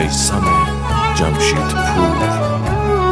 میثم جمشیدپور.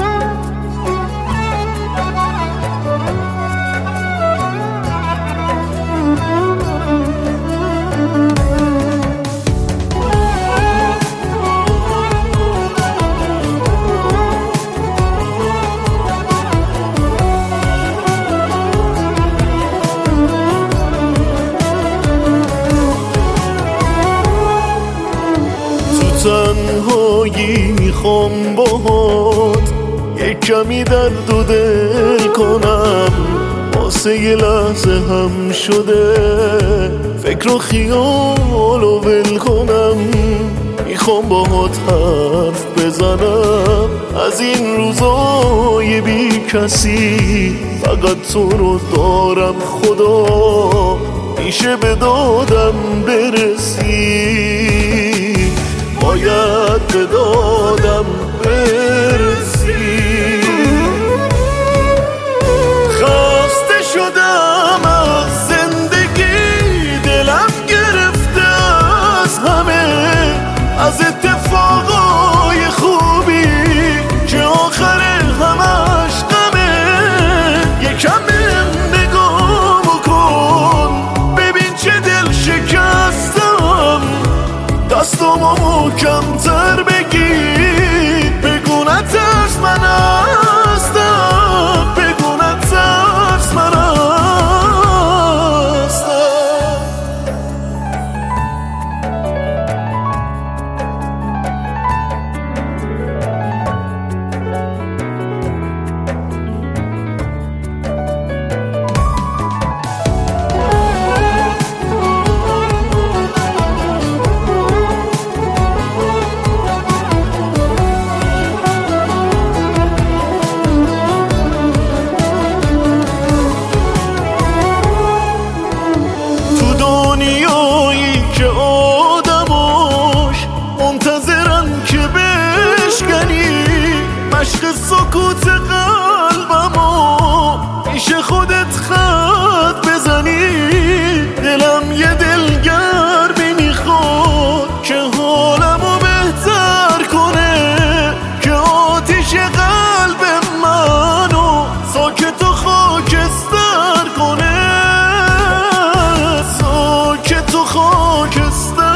تنهایی میخوام باهات یک کمی درد و دل کنم، واسه یه لحظه هم شده فکر و خیال و ول کنم. میخوام باهات حرف بزنم از این روزای بی کسی، فقط تو رو دارم خدا میشه به دادم برسی، باید به دادم برسی. خسته شدم از زندگی، دلم گرفته از همه، از اتفاقای خوبی که آخر همش غمه. یکم نگاه بکن ببین چه دل شکستم، دستامو محکم‌تر بگیر، بگو نترس من هستم، بگو نترس من هستم. دنیایی که آدماش منتظرن که بشکنی مشق سکوت قلبمو، میشه خودت خط بزنی. دلم یه دلگرمی میخواد که حالمو بهتر کنه، که آتیش قلب منو ساکت و خاکستر کنه، که تو خاکستر